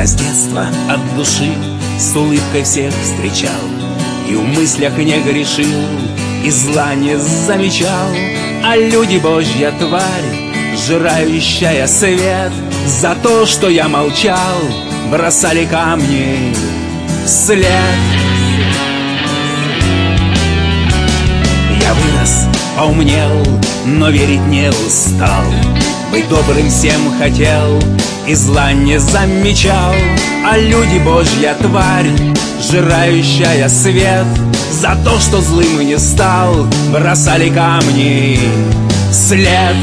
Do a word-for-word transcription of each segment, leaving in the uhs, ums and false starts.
Я с детства от души с улыбкой всех встречал, и в мыслях не грешил, и зла не замечал. А люди Божья тварь, жирающая свет, за то, что я молчал, бросали камни вслед. Я вырос, поумнел, но верить не устал, быть добрым всем хотел и зла не замечал. А люди Божья тварь, жирающая свет, за то, что злым не стал, бросали камни вслед.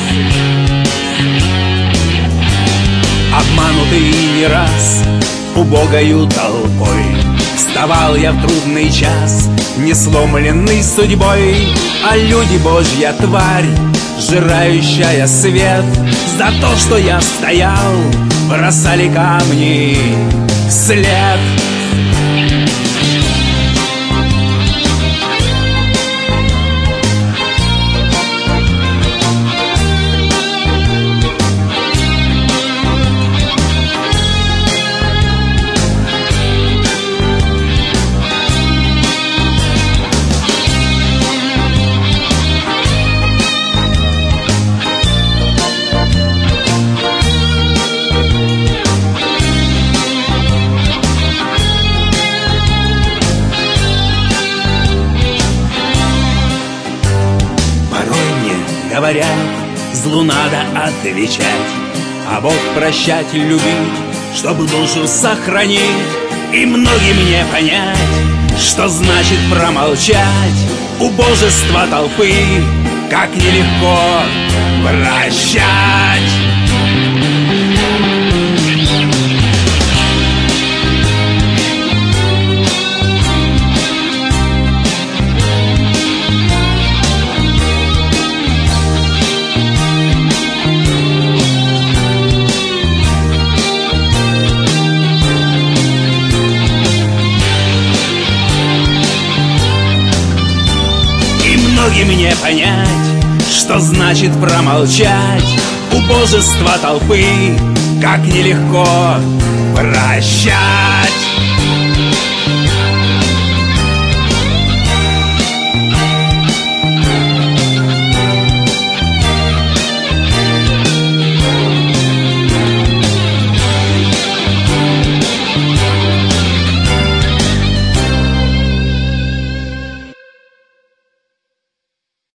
Обманутый не раз убогою толпой, вставал я в трудный час, не сломленный судьбой. А люди Божья тварь, жирающая свет, за то, что я стоял, бросали камни вслед. Говорят, злу надо отвечать, а Бог прощать, любить, чтобы душу сохранить. И многим не понять, что значит промолчать убожество толпы, как нелегко прощать. Многим не понять, что значит промолчать убожество толпы, как нелегко прощать.